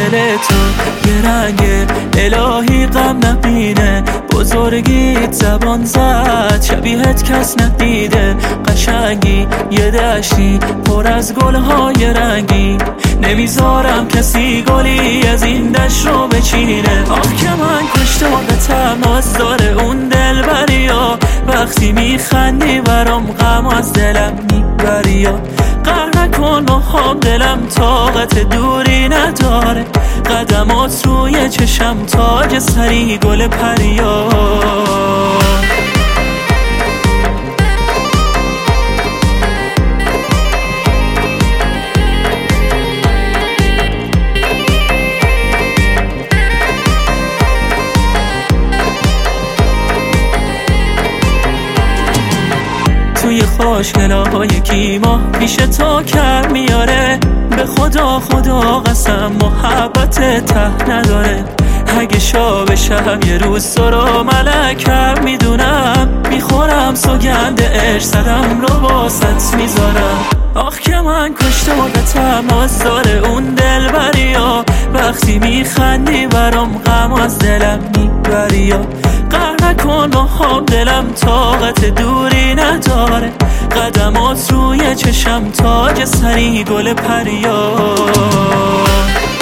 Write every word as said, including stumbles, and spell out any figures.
دل تو یه رنگ الهی غم نبینه، بزرگیت زبان زد شبیهت کس ندیده. قشنگی یه دشتی پر از گلهای رنگی، نمیذارم کسی گلی از این دشت رو بچینه. آه که من کشتادتم از داره اون دلبریا، وقتی میخندی برام غم از دلم میبریا. قهر نکن با هم دلم طاقت دوری نداره، قدمات روی چشم تاج سری گل پریا. توی خوشگلاهای کیما پیش تو کر میاره، به خدا خدا قسم محبت ته نداره. اگه شب شب یه روز تو رو ملکم میدونم، میخورم سوگند عشق صدم رو واسط میذارم. آخ که من کشتادتم از داره اون دلبریا، وقتی میخندی برام غم از دلم میبریا. قهر نکن با هم دلم طاقت دوری نداره، قدمات روی چشم تاج سری گل پریا.